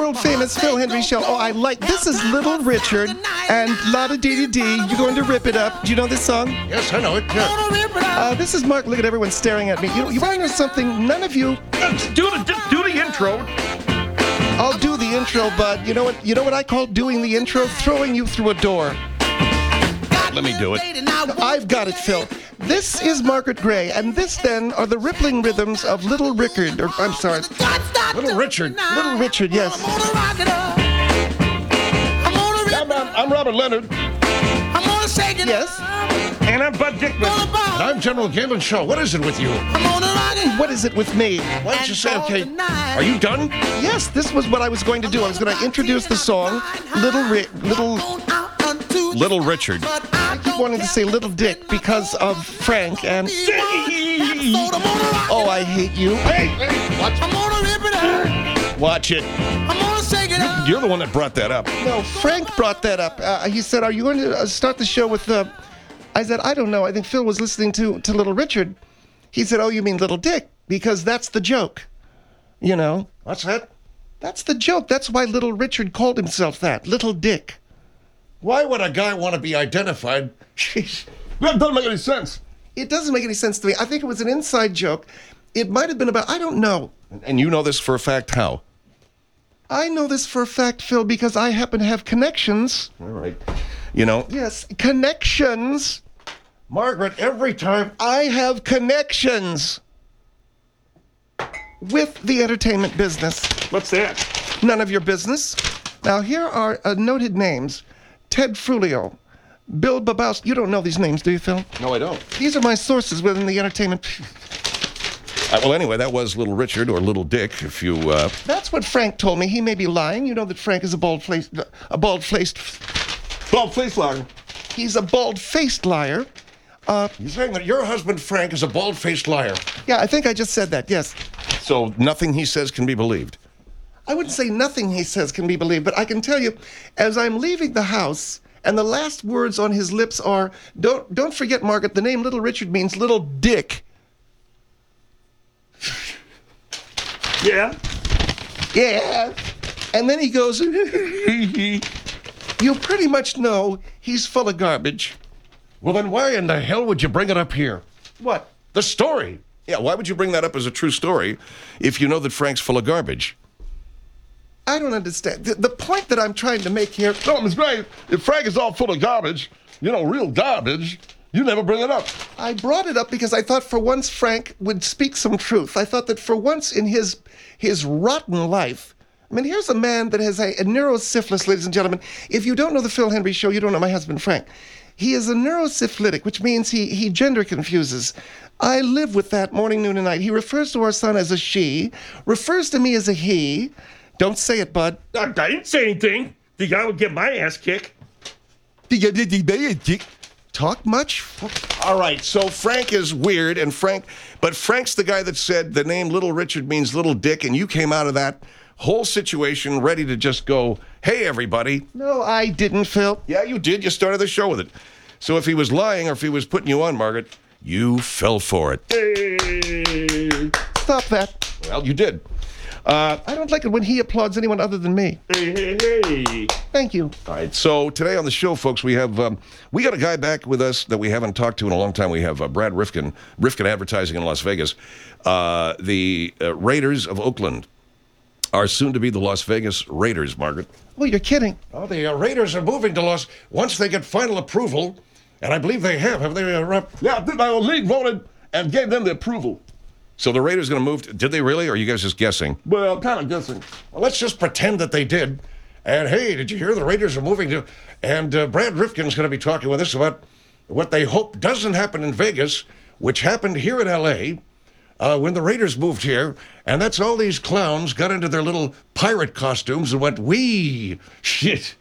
world-famous Phil Hendry Show. Oh, I like, this is Little Richard and La-da-dee-dee-dee. You're going to rip it up. Do you know this song? Yes, I know it. Yeah. This is Mark. Look at everyone staring at me. You want to know something? None of you... Do the intro. I'll do the intro, but you know what? You know what I call doing the intro? Throwing you through a door. Let me do it. I've got it, Phil. This is Margaret Gray, and this, then, are the rippling rhythms of Little Richard. Or, I'm sorry. Little Richard. Little Richard, yes. I'm Robert Leonard. Yes. And I'm Bud Dickman. And I'm General Galen Shaw. What is it with you? What is it with me? Why don't you say, okay, are you done? Yes, this was what I was going to do. I was going to introduce the song, Little Richard. I keep wanting to say Little Dick because of Frank and... Oh, I hate you. Hey, watch it. You're the one that brought that up. No, Frank brought that up. He said, are you going to start the show with... I said, I don't know. I think Phil was listening to Little Richard. He said, oh, you mean Little Dick? Because that's the joke. You know? What's that? That's the joke. That's why Little Richard called himself that. Little Dick. Why would a guy want to be identified? Jeez. That doesn't make any sense. It doesn't make any sense to me. I think it was an inside joke. It might have been about, I don't know. And you know this for a fact how? I know this for a fact, Phil, because I happen to have connections. All right. You know? Yes, connections. Margaret, every time... I have connections with the entertainment business. What's that? None of your business. Now, here are noted names. Ted Frulio, Bill Babowski. You don't know these names, do you, Phil? No, I don't. These are my sources within the entertainment... Well, anyway, that was Little Richard, or Little Dick, if you... That's what Frank told me. He may be lying. You know that Frank is a bald-faced liar. He's a bald-faced liar. You're saying that your husband, Frank, is a bald-faced liar. Yeah, I think I just said that, yes. So nothing he says can be believed. I wouldn't say nothing he says can be believed, but I can tell you, as I'm leaving the house, and the last words on his lips are, don't forget, Margaret, the name Little Richard means Little Dick. Yeah? Yeah. And then he goes, you pretty much know he's full of garbage. Well, then why in the hell would you bring it up here? What? The story. Yeah, why would you bring that up as a true story if you know that Frank's full of garbage? I don't understand. The point that I'm trying to make here... No, Miss Gray, if Frank is all full of garbage, real garbage, you never bring it up. I brought it up because I thought for once Frank would speak some truth. I thought that for once in his rotten life... I mean, here's a man that has a neurosyphilis, ladies and gentlemen. If you don't know the Phil Hendry Show, you don't know my husband, Frank. He is a neurosyphilitic, which means he gender confuses. I live with that morning, noon, and night. He refers to our son as a she, refers to me as a he. Don't say it, Bud. I didn't say anything. The guy would get my ass kicked. Talk much? All right, so Frank is weird, but Frank's the guy that said the name Little Richard means Little Dick, and you came out of that whole situation ready to just go, hey, everybody. No, I didn't, Phil. Yeah, you did. You started the show with it. So if he was lying or if he was putting you on, Margaret, you fell for it. Hey. Stop that. Well, you did. I don't like it when he applauds anyone other than me. Hey. Thank you. All right, so today on the show, folks, we got a guy back with us that we haven't talked to in a long time. We have Brad Rifkin Advertising in Las Vegas. The Raiders of Oakland are soon to be the Las Vegas Raiders, Margaret. Well, you're kidding. Oh, the Raiders are moving to once they get final approval, and I believe they have. Have they, Yeah, the league voted and gave them the approval. So the Raiders are going to move. Did they really, or are you guys just guessing? Well, kind of guessing. Well, let's just pretend that they did. And, hey, did you hear the Raiders are moving to... And Brad Rifkin's going to be talking with us about what they hope doesn't happen in Vegas, which happened here in L.A., when the Raiders moved here, and that's all these clowns got into their little pirate costumes and went, wee, shit.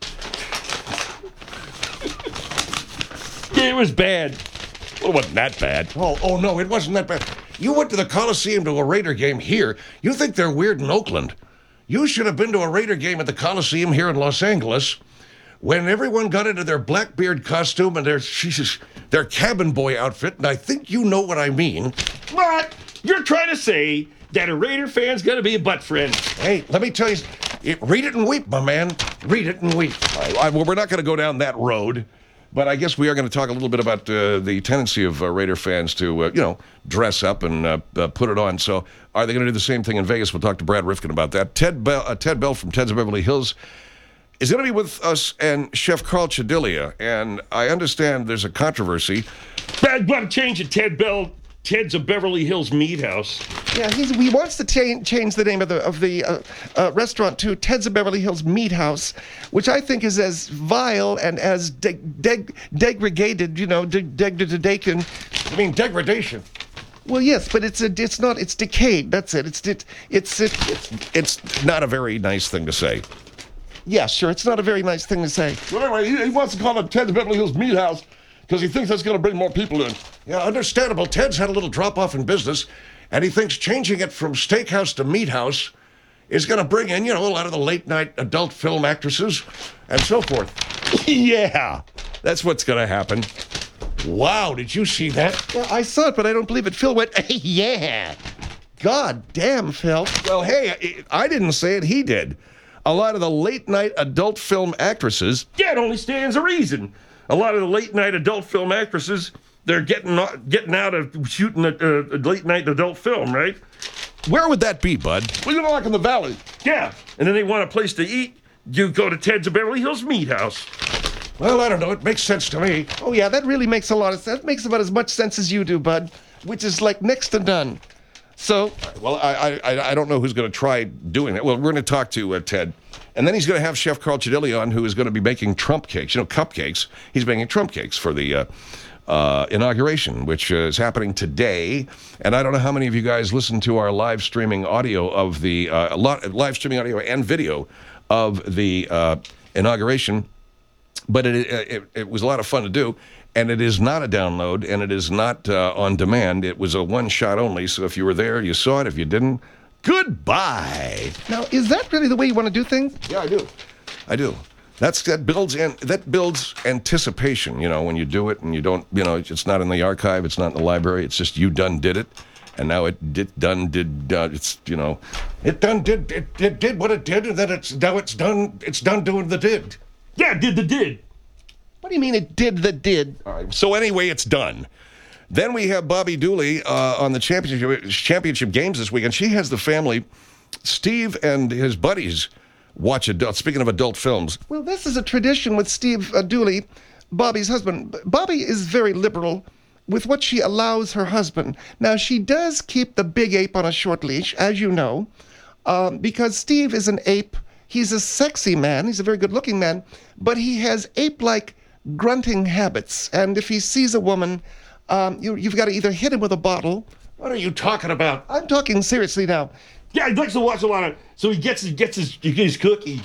It was bad. Well, it wasn't that bad. Oh, no, it wasn't that bad. You went to the Coliseum to a Raider game here. You think they're weird in Oakland. You should have been to a Raider game at the Coliseum here in Los Angeles when everyone got into their Blackbeard costume and their cabin boy outfit, and I think you know what I mean. What? You're trying to say that a Raider fan's gonna be a butt friend. Hey, let me tell you, Read it and weep, my man. Read it and weep. Well, we're not going to go down that road, but I guess we are going to talk a little bit about the tendency of Raider fans to, dress up and put it on. So are they going to do the same thing in Vegas? We'll talk to Brad Rifkin about that. Ted Bell from Ted's of Beverly Hills is going to be with us, and Chef Carl Chedilia. And I understand there's a controversy. Bad got to change it, Ted Bell. Ted's of Beverly Hills Meat House. Yeah, he wants to change the name of the restaurant to Ted's of Beverly Hills Meat House, which I think is as vile and as degraded, degradation. You mean degradation? Well, yes, but it's decayed. That's it. It's not a very nice thing to say. Yeah, sure. It's not a very nice thing to say. Well, anyway, he wants to call it Ted's Beverly Hills Meat House because he thinks that's going to bring more people in. Yeah, understandable. Ted's had a little drop-off in business, and he thinks changing it from steakhouse to meat house is going to bring in, a lot of the late-night adult film actresses and so forth. Yeah, that's what's going to happen. Wow, did you see that? Well, I saw it, but I don't believe it. Phil went, yeah. God damn, Phil. Well, hey, I didn't say it. He did. A lot of the late-night adult film actresses. Yeah, it only stands a reason. A lot of the late-night adult film actresses, they're getting out of shooting a late-night adult film, right? Where would that be, bud? Well, like in the valley. Yeah, and then they want a place to eat. You go to Ted's of Beverly Hills Meat House. Well, I don't know. It makes sense to me. Oh, yeah, that really makes a lot of sense. It makes about as much sense as you do, bud, which is like next to none. So, well, I don't know who's going to try doing that. Well, we're going to talk to Ted, and then he's going to have Chef Carl Chedilia on, who is going to be making Trump cakes, cupcakes. He's making Trump cakes for the inauguration, which is happening today. And I don't know how many of you guys listened to our live streaming audio of the live streaming audio and video of the inauguration, but it was a lot of fun to do. And it is not a download, and it is not on demand. It was a one-shot only, so if you were there, you saw it. If you didn't, goodbye. Now, is that really the way you want to do things? Yeah, I do. That builds anticipation, when you do it and you don't, it's not in the archive, it's not in the library, it's just you done did it. And now it did what it did, and then it's done doing the did. Yeah, did the did. What do you mean it did the did? All right. So anyway, it's done. Then we have Bobby Dooley on the championship games this weekend. She has the family. Steve and his buddies watch speaking of adult films. Well, this is a tradition with Steve Dooley, Bobby's husband. Bobby is very liberal with what she allows her husband. Now, she does keep the big ape on a short leash, as you know, because Steve is an ape. He's a sexy man. He's a very good-looking man, but he has ape-like grunting habits. And if he sees a woman, you've got to either hit him with a bottle. What are you talking about? I'm talking seriously now. Yeah, he likes to watch a lot of. So he gets his cookie.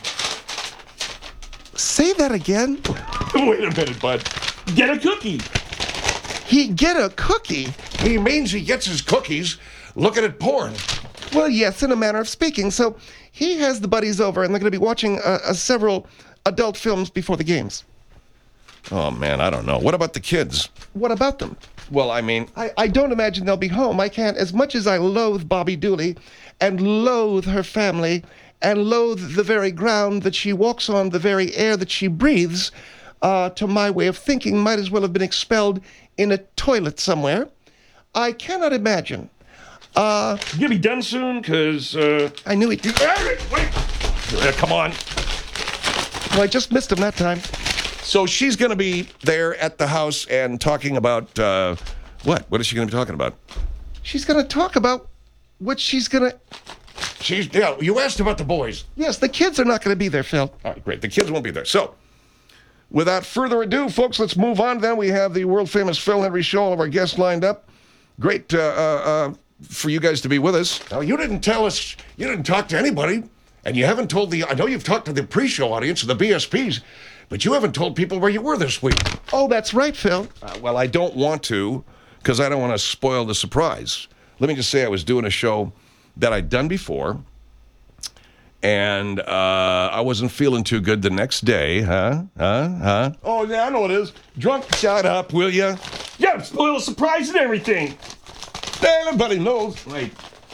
Say that again. Wait a minute, bud. Get a cookie. He get a cookie? He means he gets his cookies looking at porn. Well, yes, in a manner of speaking. So he has the buddies over, and they're going to be watching several adult films before the games. Oh, man, I don't know. What about the kids? What about them? Well, I mean... I don't imagine they'll be home. I can't, as much as I loathe Bobby Dooley and loathe her family and loathe the very ground that she walks on, the very air that she breathes, to my way of thinking, might as well have been expelled in a toilet somewhere. I cannot imagine. You gonna be done soon? Because, I knew it. Wait! Come on. Well, I just missed him that time. So she's going to be there at the house and talking about, what? What is she going to be talking about? She's going to talk about what she's going to... You asked about the boys. Yes, the kids are not going to be there, Phil. All right, great. The kids won't be there. So, without further ado, folks, let's move on. Then we have the world-famous Phil Hendrie Show, all of our guests lined up. Great for you guys to be with us. Now, you didn't tell us, you didn't talk to anybody, and you haven't told I know you've talked to the pre-show audience, the BSPs, but you haven't told people where you were this week. Oh, that's right, Phil. Well, I don't want to, because I don't want to spoil the surprise. Let me just say I was doing a show that I'd done before, and I wasn't feeling too good the next day, huh? Oh, yeah, I know what it is. Drunk. Shut up, will you? Yeah, spoil the surprise and everything. Everybody knows. Wait.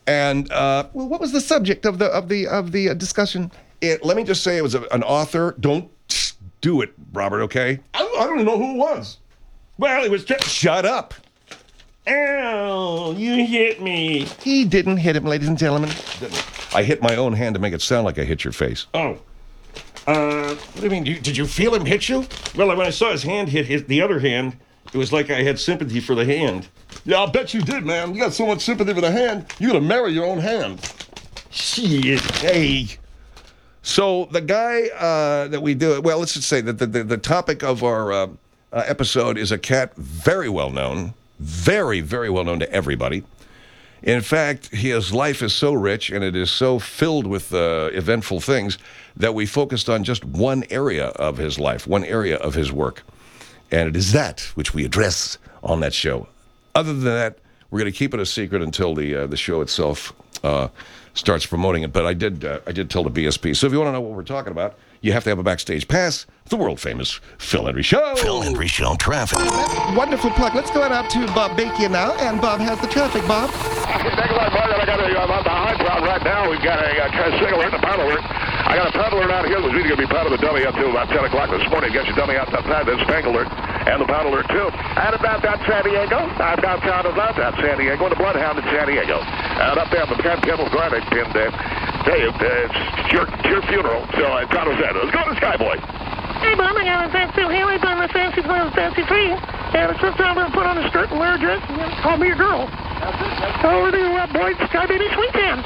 And Well, what was the subject of the discussion? let me just say it was an author. Don't do it, Robert, okay? I don't even know who it was. Well, it was just... Shut up. Ow, you hit me. He didn't hit him, ladies and gentlemen. I hit my own hand to make it sound like I hit your face. Oh. What do you mean? Did you feel him hit you? Well, when I saw his hand hit the other hand, it was like I had sympathy for the hand. Yeah, I'll bet you did, man. You got so much sympathy for the hand, you're gonna marry your own hand. Shit. Hey. So the guy that we do, well, let's just say that the topic of our episode is a cat very well known, very, very well known to everybody. In fact, his life is so rich and it is so filled with eventful things that we focused on just one area of his life, one area of his work. And it is that which we address on that show. Other than that, we're going to keep it a secret until the show itself starts promoting it. But I did tell the BSP. So if you want to know what we're talking about, you have to have a backstage pass. The world-famous Phil Hendrie Show. Phil Hendrie Show traffic. Wonderful plug. Let's go on out to Bob Bakia now. And Bob has the traffic, Bob. Thanks a lot, Mark. I got the high crowd right now. We've got a tricycle in the paddle alert. I got a paddle alert out here that's really going to be part of the dummy up till about 10 o'clock this morning. Get your dummy out outside. There's spank alert and the paddle alert, too. And about that San Diego. I'm downtown about that San Diego. And the Bloodhound in San Diego. And up there on the Kennel Garlic. And tell you, it's your funeral. So it's Carlos Sanders. Let's go to Skyboy. Hey, Bob, I got a fancy Haley on my fancy clothes, fancy free. And it's just time to put on a skirt and wear a dress and call me a girl. Over to you, boy, Sky Baby Sweet Jam.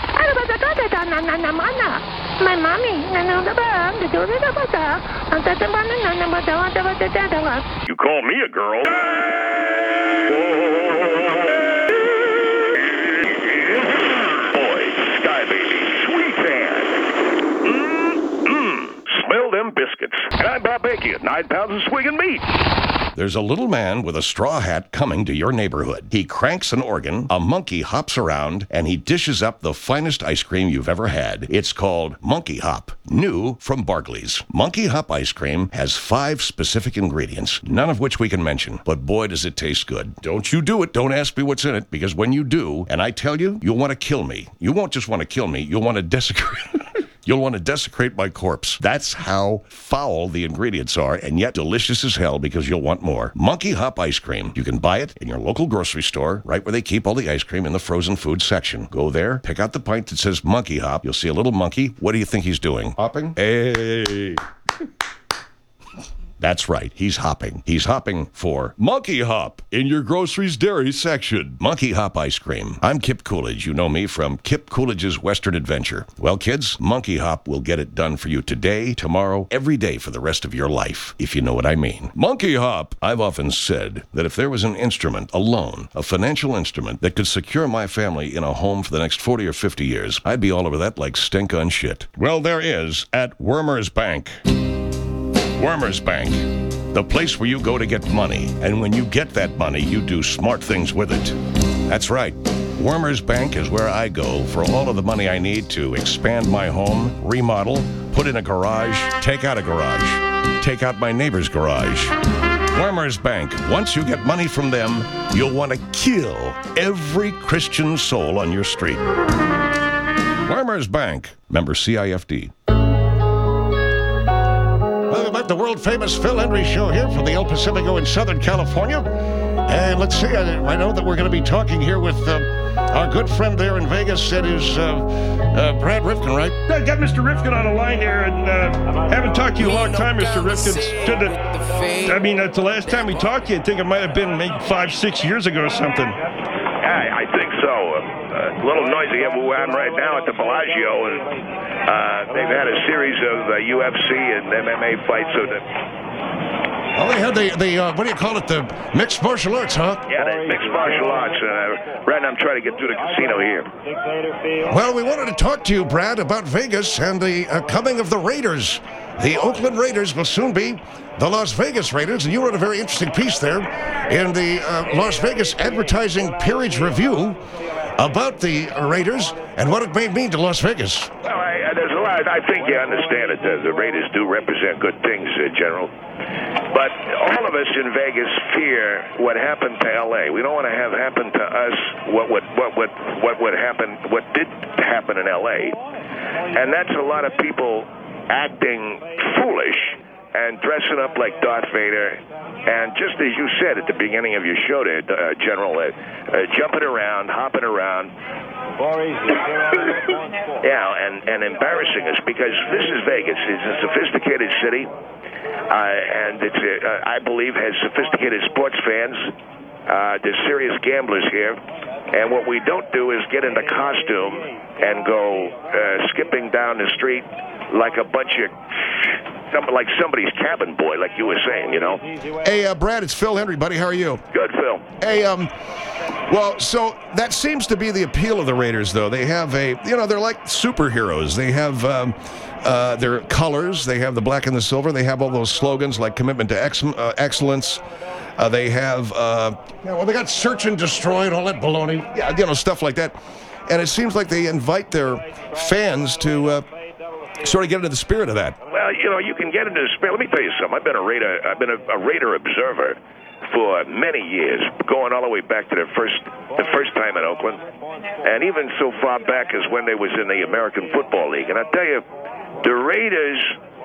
My mommy, You call me a girl? Boy, Sky Baby Sweet Jam. Smell them biscuits. And I'm Bob Bakia, 9 pounds of swinging meat. There's a little man with a straw hat coming to your neighborhood. He cranks an organ, a monkey hops around, and he dishes up the finest ice cream you've ever had. It's called Monkey Hop, new from Barclays. Monkey Hop ice cream has 5 specific ingredients, none of which we can mention, but boy does it taste good. Don't you do it, don't ask me what's in it, because when you do, and I tell you, you'll want to kill me. You won't just want to kill me, you'll want to desecrate You'll want to desecrate my corpse. That's how foul the ingredients are, and yet delicious as hell because you'll want more. Monkey Hop ice cream. You can buy it in your local grocery store, right where they keep all the ice cream in the frozen food section. Go there, pick out the pint that says Monkey Hop. You'll see a little monkey. What do you think he's doing? Hopping? Hey. That's right, he's hopping. He's hopping for Monkey Hop in your groceries dairy section. Monkey Hop ice cream. I'm Kip Coolidge. You know me from Kip Coolidge's Western Adventure. Well, kids, Monkey Hop will get it done for you today, tomorrow, every day for the rest of your life, if you know what I mean. Monkey Hop. I've often said that if there was an instrument, a loan, a financial instrument that could secure my family in a home for the next 40 or 50 years, I'd be all over that like stink on shit. Well, there is at Wormers Bank. Wormers Bank, the place where you go to get money, and when you get that money, you do smart things with it. That's right. Wormers Bank is where I go for all of the money I need to expand my home, remodel, put in a garage, take out a garage, take out my neighbor's garage. Wormers Bank, once you get money from them, you'll want to kill every Christian soul on your street. Wormers Bank, member CIFD. Welcome back to the world-famous Phil Hendrie Show here from the El Pacifico in Southern California. And let's see, I know that we're going to be talking here with our good friend there in Vegas. That is Brad Rifkin, right? I got Mr. Rifkin on the line here, and haven't talked to you a long time, Mr. Rifkin. It's the last time we talked to you, I think it might have been maybe 5-6 years ago or something. I think so. A little noisy at Wuhan right now at the Bellagio, and they've had a series of UFC and MMA fights. So Oh, they had the what do you call it, the mixed martial arts, huh? yeah, the mixed martial arts. Right now I'm trying to get through the casino here. Well, we wanted to talk to you, Brad, about Vegas and the coming of the Raiders. The Oakland Raiders will soon be the Las Vegas Raiders, and you wrote a very interesting piece there in the Las Vegas Advertising Peerage Review about the Raiders and what it may mean to Las Vegas. Well, there's a lot I think you understand it. The Raiders do represent good things, General. But all of us in Vegas fear what happened to L.A. We don't want to have happen to us what would happen, what did happen in L.A. And that's a lot of people acting foolish and dressing up like Darth Vader, and just as you said at the beginning of your show there, General, jumping around, hopping around, and embarrassing us, because this is Vegas. It's a sophisticated city, and it's I believe has sophisticated sports fans. There's serious gamblers here, and what we don't do is get into costume and go skipping down the street like a bunch of like somebody's cabin boy, like you were saying, you know. Hey, Brad, it's Phil Hendry, buddy. How are you? Good, Phil. Hey, well, so that seems to be the appeal of the Raiders, though. They have they're like superheroes. They have their colors. They have the black and the silver. They have all those slogans like commitment to excellence. They have... they got search and destroy and all that baloney. Yeah, stuff like that. And it seems like they invite their fans to sort of get into the spirit of that. Well, you can get into the spirit. Let me tell you something. I've been a Raider observer for many years, going all the way back to the first time in Oakland, and even so far back as when they was in the American Football League. And I tell you, the Raiders,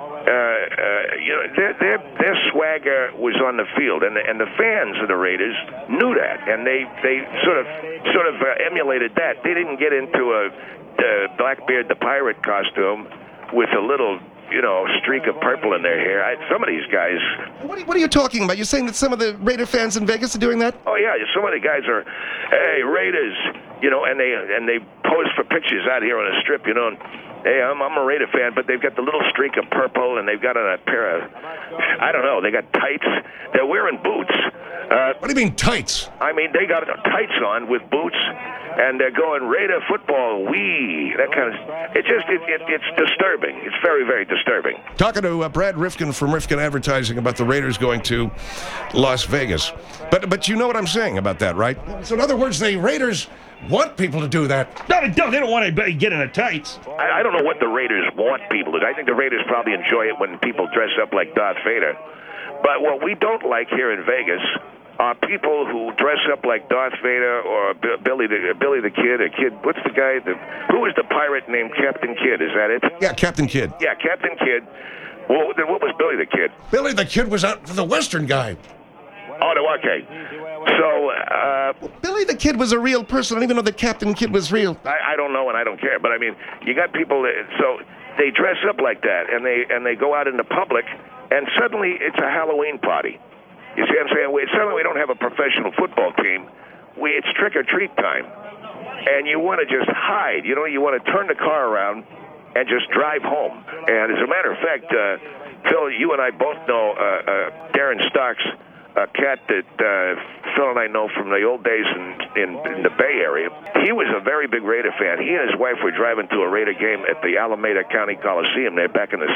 their swagger was on the field, and the fans of the Raiders knew that, and they sort of emulated that. They didn't get into a Blackbeard the Pirate costume with a little, streak of purple in their hair. Some of these guys... What are you talking about? You're saying that some of the Raider fans in Vegas are doing that? Oh, yeah. Some of the guys are, hey, Raiders, and they pose for pictures out here on the strip, and hey, I'm a Raider fan, but they've got the little streak of purple, and they've got a pair of, I don't know, they got tights. They're wearing boots. What do you mean tights? I mean, they got tights on with boots, and they're going Raider football, that kind of. It's disturbing. It's very, very disturbing. Talking to Brad Rifkin from Rifkin Advertising about the Raiders going to Las Vegas. But you know what I'm saying about that, right? So in other words, the Raiders want people to do that. No, they don't. They don't want anybody getting the tights. I don't know what the Raiders want people to do. I think the Raiders probably enjoy it when people dress up like Darth Vader. But what we don't like here in Vegas are people who dress up like Darth Vader or Billy the Kid, what's the guy, who was the pirate named Captain Kidd, is that it? Yeah, Captain Kidd. Yeah, Captain Kidd. Well, then what was Billy the Kid? Billy the Kid was out for the Western guy. Oh, no, okay. So, Billy the Kid was a real person. I don't even know that Captain Kidd was real. I don't know, and I don't care. But I mean, you got people so they dress up like that, and they go out in the public, and suddenly it's a Halloween party. You see what I'm saying? Suddenly we don't have a professional football team. It's trick-or-treat time. And you want to just hide. You want to turn the car around and just drive home. And as a matter of fact, Phil, you and I both know Darren Starks, a cat that Phil and I know from the old days in the Bay Area. He was a very big Raider fan. He and his wife were driving to a Raider game at the Alameda County Coliseum there back in the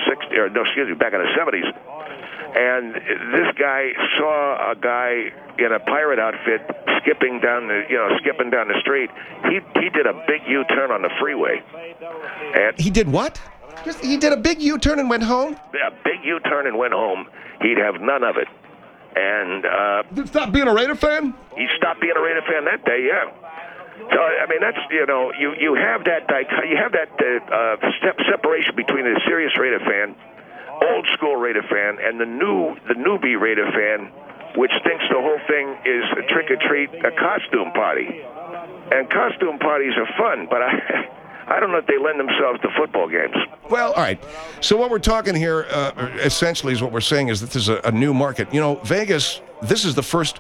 70s. And this guy saw a guy in a pirate outfit skipping down the street. He did a big U-turn on the freeway. And he did what? He did a big U-turn and went home? A big U-turn and went home. He'd have none of it. And did he stop being a Raider fan? He stopped being a Raider fan that day, yeah. So I mean, that's you have that separation between a serious Raider fan, old school Raider fan, and the newbie Raider fan, which thinks the whole thing is a trick or treat, a costume party. And costume parties are fun, but I don't know if they lend themselves to football games. Well, all right. So what we're talking here, essentially, is what we're saying is that this is a new market. Vegas, this is the first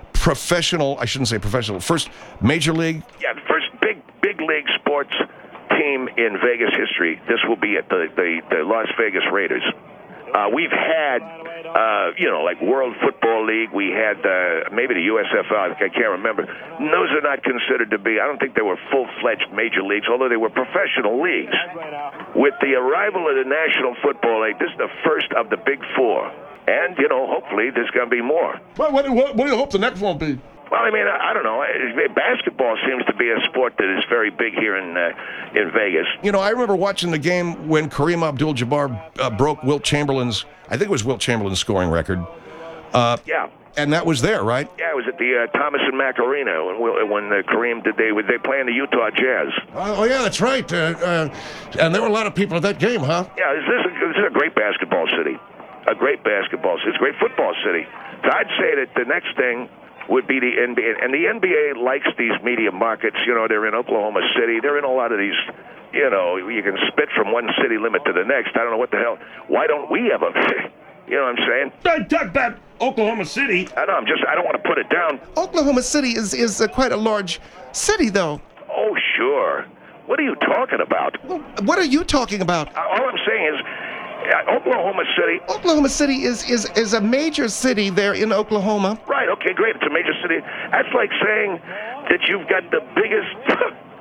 first major league. Yeah, the first big league sports team in Vegas history. This will be at the Las Vegas Raiders. We've had, like World Football League. We had maybe the USFL. I can't remember. Those are not considered to be. I don't think they were full-fledged major leagues, although they were professional leagues. With the arrival of the National Football League, this is the first of the Big Four. And, hopefully there's going to be more. What do you hope the next one will be? Well, I mean, I don't know. Basketball seems to be a sport that is very big here in Vegas. You know, I remember watching the game when Kareem Abdul-Jabbar broke Wilt Chamberlain's, I think it was Wilt Chamberlain's scoring record. Yeah. And that was there, right? Yeah, it was at the Thomas and Mack Arena when Kareem did they playing the Utah Jazz. Oh, yeah, that's right. And there were a lot of people at that game, huh? Yeah, this is a great basketball city. A great basketball city. It's a great football city. So I'd say that the next thing would be the NBA. And the NBA likes these media markets. You know, they're in Oklahoma City. They're in a lot of these, you know, you can spit from one city limit to the next. I don't know what the hell. Why don't we have a... You know what I'm saying? Don't talk about Oklahoma City. I know, I don't want to put it down. Oklahoma City is quite a large city, though. Oh, sure. What are you talking about? Well, what are you talking about? All I'm saying is, Oklahoma City... Oklahoma City is a major city there in Oklahoma. Right, okay, great. It's a major city. That's like saying that you've got the biggest...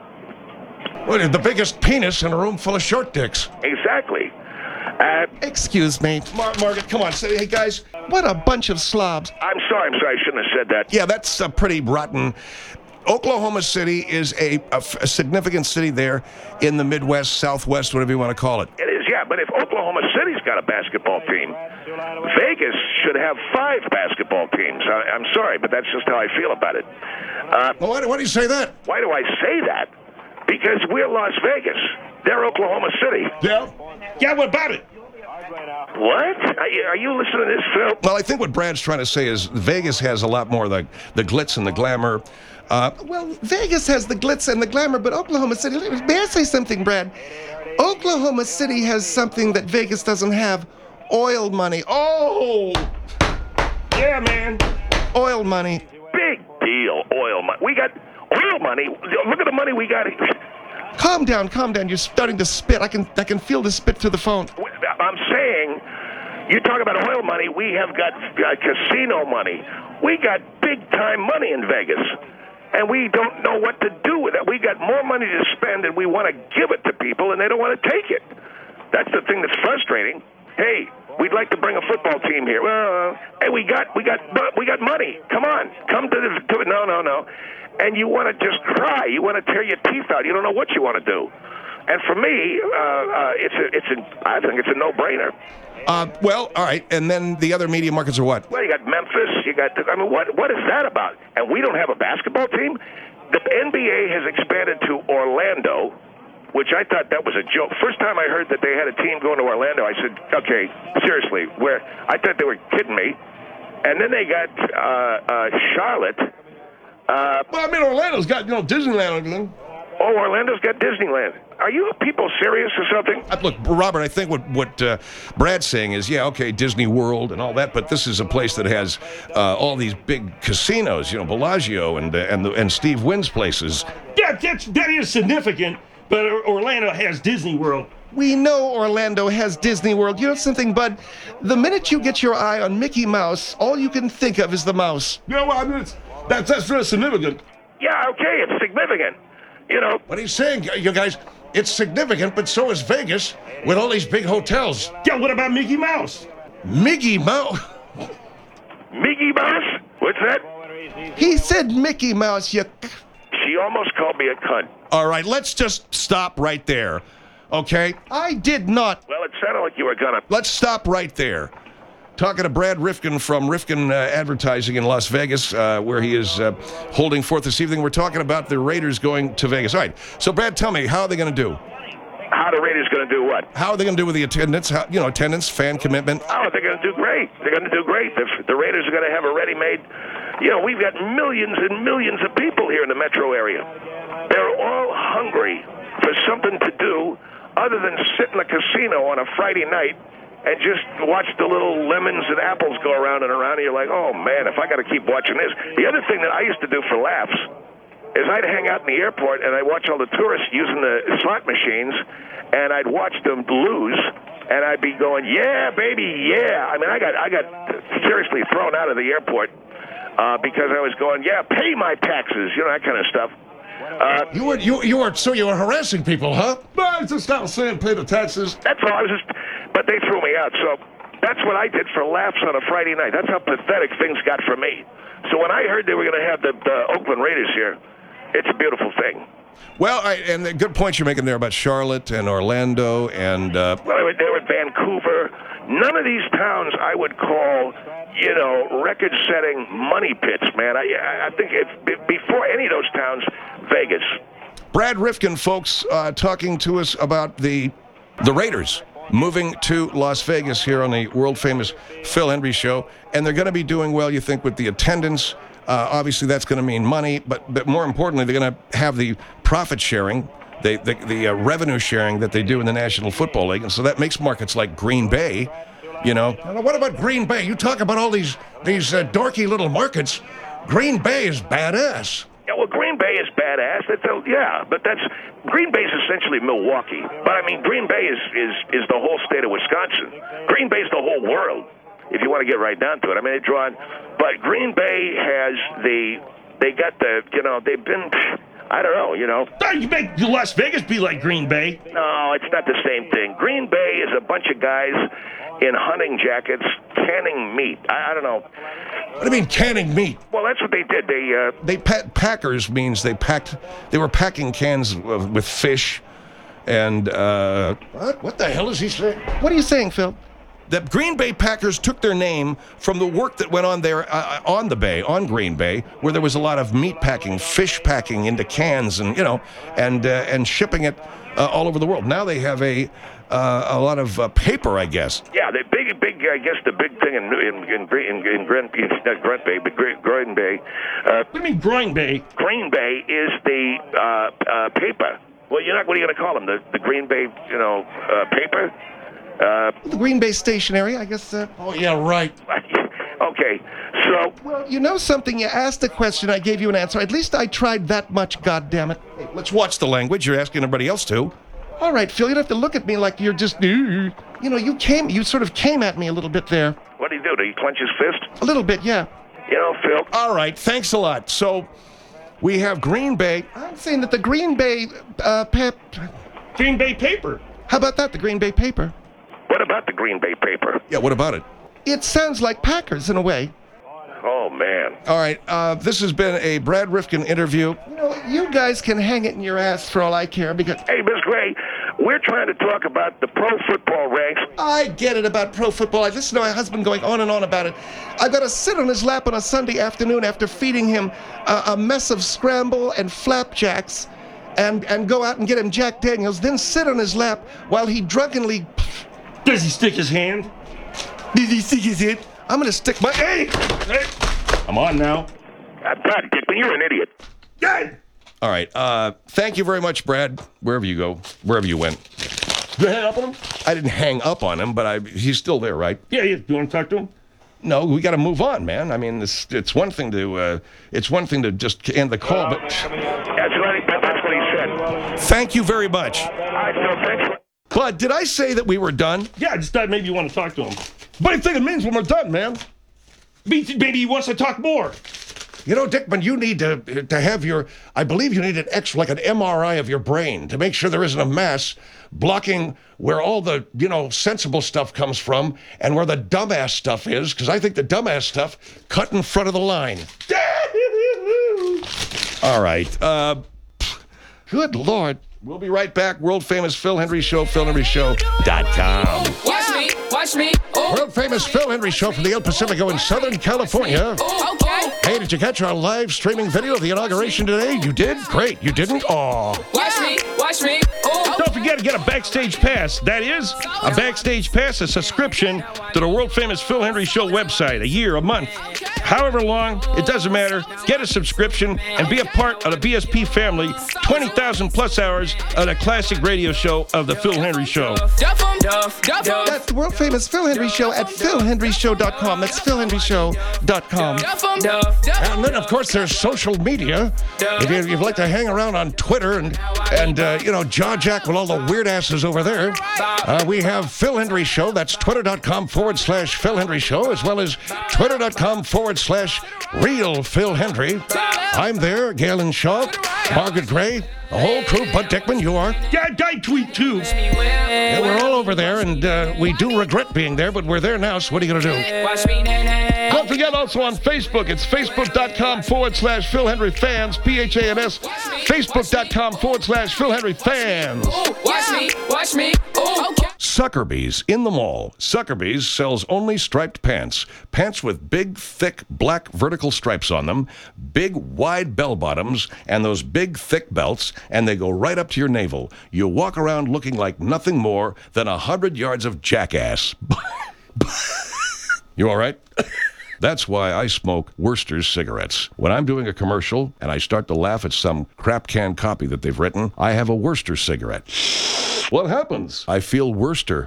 Well, the biggest penis in a room full of short dicks. Exactly. Excuse me. Margaret, come on. Say, hey, guys. What a bunch of slobs. I'm sorry. I shouldn't have said that. Yeah, that's a pretty rotten. Oklahoma City is a significant city there in the Midwest, Southwest, whatever you want to call it. It is, yeah, but if Oklahoma City's got a basketball team, Vegas should have 5 basketball teams. I'm sorry, but that's just how I feel about it. Well, why do you say that? Why do I say that? Because we're Las Vegas. They're Oklahoma City. Yeah? Yeah, what about it? What? Are you listening to this, Phil? Well, I think what Brad's trying to say is Vegas has a lot more the glitz and the glamour. Well, Vegas has the glitz and the glamour, but Oklahoma City... May I say something, Brad? Oklahoma City has something that Vegas doesn't have. Oil money. Oh! Yeah, man. Oil money. Big deal, oil money. We got oil money. Look at the money we got. Calm down. You're starting to spit. I can feel the spit through the phone. I'm saying, you talk about oil money, we have got casino money. We got big-time money in Vegas, and we don't know what to do with it. We got more money to spend, and we want to give it to people, and they don't want to take it. That's the thing that's frustrating. Hey, we'd like to bring a football team here. Well, hey, we got money. Come on, come to the no. And you want to just cry. You want to tear your teeth out. You don't know what you want to do. And for me, I think it's a no-brainer. Well, all right. And then the other media markets are what? Well, you got Memphis. What is that about? And we don't have a basketball team? The NBA has expanded to Orlando, which I thought that was a joke. First time I heard that they had a team going to Orlando, I said, okay, seriously, where? I thought they were kidding me. And then they got Charlotte. Well, I mean, Orlando's got, Disneyland. Everything. Oh, Orlando's got Disneyland. Are you people serious or something? Look, Robert, I think what Brad's saying is, yeah, okay, Disney World and all that, but this is a place that has all these big casinos, Bellagio and Steve Wynn's places. Yeah, that is significant, but Orlando has Disney World. We know Orlando has Disney World. You know something, Bud? The minute you get your eye on Mickey Mouse, all you can think of is the mouse. Yeah, well, I mean, that's very significant. Yeah, okay, it's significant. What he's saying, you guys, it's significant, but so is Vegas with all these big hotels. Yeah, what about Mickey Mouse? Mickey Mouse? Mickey Mouse? What's that? He said Mickey Mouse, She almost called me a cunt. All right, let's just stop right there, okay? I did not. Well, it sounded like you were gonna. Let's stop right there. Talking to Brad Rifkin from Rifkin Advertising in Las Vegas, where he is holding forth this evening. We're talking about the Raiders going to Vegas. All right, so Brad, tell me, how are they going to do? How the Raiders going to do what? How are they going to do with the attendance? Attendance, fan commitment? Oh, they're going to do great. They're going to do great. The Raiders are going to have a ready-made... we've got millions and millions of people here in the metro area. They're all hungry for something to do other than sit in a casino on a Friday night and just watch the little lemons and apples go around and around, and you're like, oh, man, if I got to keep watching this. The other thing that I used to do for laughs is I'd hang out in the airport, and I'd watch all the tourists using the slot machines, and I'd watch them lose, and I'd be going, yeah, baby, yeah. I mean, I got seriously thrown out of the airport because I was going, yeah, pay my taxes, that kind of stuff. You were harassing people, huh? But it's just not saying pay the taxes. That's all. But they threw me out. So that's what I did for laughs on a Friday night. That's how pathetic things got for me. So when I heard they were going to have the Oakland Raiders here, it's a beautiful thing. Well, and the good points you're making there about Charlotte and Orlando and... Well, they were Vancouver. None of these towns I would call, record-setting money pits, man. I think before any of those towns, Vegas. Brad Rifkin, folks, talking to us about the Raiders moving to Las Vegas here on the world-famous Phil Hendrie Show. And they're going to be doing well, you think, with the attendance. Obviously, that's going to mean money. But more importantly, they're going to have the profit sharing, the revenue sharing that they do in the National Football League. And so that makes markets like Green Bay, Now, what about Green Bay? You talk about all these dorky little markets. Green Bay is badass. Yeah, well, Green Bay is badass. But Green Bay is essentially Milwaukee. But I mean, Green Bay is the whole state of Wisconsin. Green Bay is the whole world, if you want to get right down to it. I mean, but Green Bay has they've been, I don't know, You make Las Vegas be like Green Bay. No, it's not the same thing. Green Bay is a bunch of guys in hunting jackets canning meat. I don't know. What do you mean canning meat? Well, that's what they did. Packers means they were packing cans with fish and... What the hell is he saying? What are you saying, Phil? The Green Bay Packers took their name from the work that went on there on Green Bay, where there was a lot of meat packing, fish packing into cans, and and shipping it all over the world. Now they have a lot of paper, I guess. Yeah, the big. I guess the big thing in not Green Bay, but Green Bay. What do you mean Green Bay? Green Bay is the paper. Well, what are you going to call them? The Green Bay, paper. The Green Bay stationery, I guess. Oh, yeah, right. Okay, so... Well, you know something? You asked a question, I gave you an answer. At least I tried that much, goddammit. Hey, let's watch the language. You're asking everybody else to. All right, Phil, you don't have to look at me like you're just... You sort of came at me a little bit there. What do? Did he clench his fist? A little bit, yeah. Phil... All right, thanks a lot. So, we have Green Bay. I'm saying that the Green Bay... Green Bay paper. How about that, the Green Bay paper? What about the Green Bay paper? Yeah, what about it? It sounds like Packers in a way. Oh, man. All right, this has been a Brad Rifkin interview. You guys can hang it in your ass for all I care because... Hey, Miss Gray, we're trying to talk about the pro football ranks. I get it about pro football. I listen to my husband going on and on about it. I've got to sit on his lap on a Sunday afternoon after feeding him a mess of scramble and flapjacks and go out and get him Jack Daniels, then sit on his lap while he drunkenly... Does he stick his hand? Did he stick his head? I'm going to stick my... Hey! I'm on now. Brad Dickman, you're an idiot. Hey! All right, thank you very much, Brad, wherever you went. You hang up on him? I didn't hang up on him, but he's still there, right? Yeah. You want to talk to him? No, we got to move on, man. I mean, it's one thing to just end the call, but... That's what he said. Thank you very much. All right, Phil, thanks. Bud, did I say that we were done? Yeah, I just thought maybe you want to talk to him. What do you think it means when we're done, man? Maybe he wants to talk more. Dickman, you need to have I believe you need an MRI of your brain to make sure there isn't a mass blocking where all the, sensible stuff comes from and where the dumbass stuff is, because I think the dumbass stuff cut in front of the line. All right. Good Lord. We'll be right back. World famous Phil Hendrie Show, PhilHendrieShow.com. Watch me. World famous Phil Hendrie Show from the El Pacifico in Southern California. Okay. Hey, did you catch our live streaming video of the inauguration today? You did? Great. You didn't? Aw. Watch me. Don't forget to get a Backstage Pass. That is, a Backstage Pass, a subscription to the world-famous Phil Hendrie Show website. A year, a month, however long, it doesn't matter. Get a subscription and be a part of the BSP family. 20,000-plus hours of the classic radio show of the Phil Hendrie Show. That's the world-famous Phil Hendrie Show at PhilHendrieShow.com. That's PhilHendrieShow.com. And then, of course, there's social media. If you'd like to hang around on Twitter and jaw jack with all the weird asses over there, we have Phil Hendrie Show. That's twitter.com/Phil Hendrie Show, as well as twitter.com/Real Phil Hendrie. I'm there, Galen Shaw, Margaret Gray, the whole crew. Bud Dickman, you are. Yeah, I tweet too. Yeah, we're all over there, and we do regret being there, but we're there now, so what are you going to do? Don't forget also on Facebook, it's facebook.com/Phil Hendry Fans, PHANS, facebook.com/Phil Hendry Fans. Watch me. Ooh, okay. Suckerbees in the mall. Suckerbees sells only striped pants. Pants with big, thick, black vertical stripes on them, big, wide bell bottoms, and those big, thick belts, and they go right up to your navel. You walk around looking like nothing more than 100 yards of jackass. You all right? That's why I smoke Worcester's cigarettes. When I'm doing a commercial and I start to laugh at some crap can copy that they've written, I have a Worcester cigarette. What happens? I feel Worcester.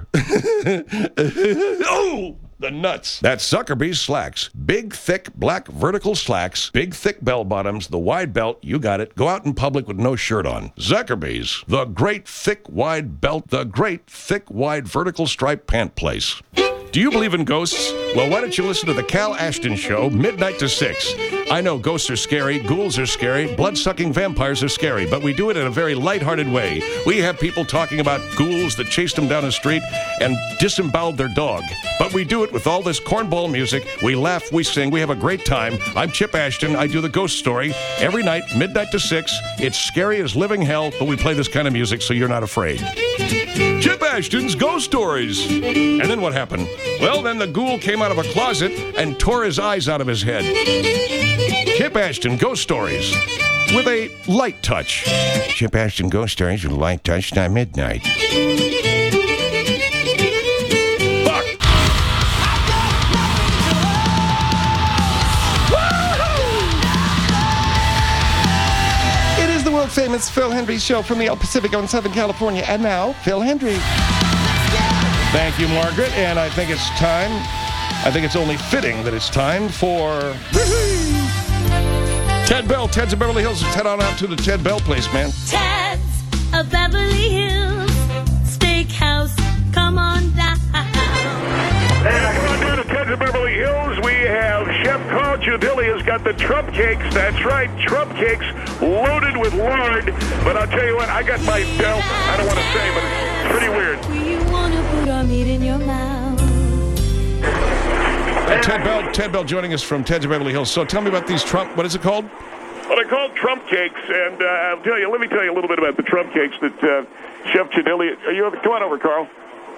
Oh, the nuts. That's Suckerbees slacks. Big, thick, black vertical slacks. Big, thick bell bottoms. The wide belt. You got it. Go out in public with no shirt on. Zuckerbees. The great, thick, wide belt. The great, thick, wide vertical stripe pant place. Do you believe in ghosts? Well, why don't you listen to the Cal Ashton Show, midnight to 6. I know ghosts are scary, ghouls are scary, blood-sucking vampires are scary, but we do it in a very lighthearted way. We have people talking about ghouls that chased them down the street and disemboweled their dog. But we do it with all this cornball music. We laugh, we sing, we have a great time. I'm Chip Ashton. I do the ghost story every night, midnight to 6. It's scary as living hell, but we play this kind of music so you're not afraid. Chip Ashton's Ghost Stories. And then what happened? Well, then the ghoul came out of a closet and tore his eyes out of his head. Chip Ashton Ghost Stories with a light touch. Chip Ashton Ghost Stories with a light touch, not midnight. Fuck! It is the world-famous Phil Hendry Show from the El Pacifico in Southern California. And now, Phil Hendry. Thank you, Margaret. And I think it's time, I think it's only fitting that it's time for Ted Bell. Ted's of Beverly Hills. Let's head on out to the Ted Bell place, man. Ted's of Beverly Hills Steakhouse. Come on down. And come on down to Ted's of Beverly Hills. We have Chef Carl Giudilia has got the Trump cakes. That's right, Trump cakes loaded with lard. But I'll tell you what, I got my belt. I don't want to say, but it's pretty weird. You want to put our meat in your mouth. Ted Bell joining us from Ted's of Beverly Hills. So tell me about these Trump, what is it called? Well, they're called Trump cakes, and let me tell you a little bit about the Trump cakes that Chef Giudilia. Come on over, Carl.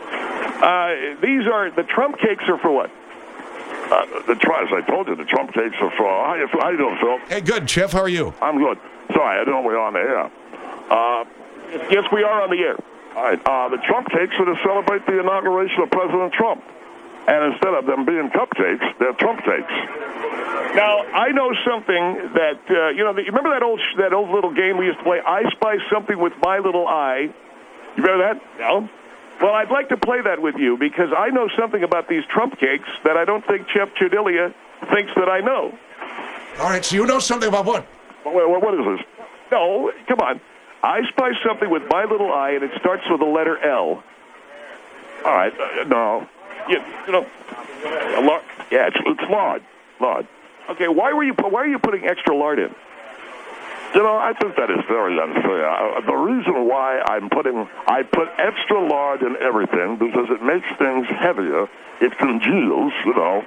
The Trump cakes are for what? As I told you, the Trump cakes are for... How you doing, Phil? Hey, good, Chef. How are you? I'm good. Sorry, I didn't know we were on the air. Yes, we are on the air. All right. The Trump cakes are to celebrate the inauguration of President Trump. And instead of them being cupcakes, they're Trump cakes. Now, I know something that, you remember that old little game we used to play, I Spy Something with My Little Eye? You remember that? No? Well, I'd like to play that with you because I know something about these Trump cakes that I don't think Chef Giudilia thinks that I know. All right, so you know something about what? What is this? No, come on. I Spy Something with My Little Eye, and it starts with the letter L. All right, no. Lard. Yeah, it's lard. Lard. Okay, why are you putting extra lard in? I think that is very unfair. The reason why I put extra lard in everything because it makes things heavier. It congeals, No,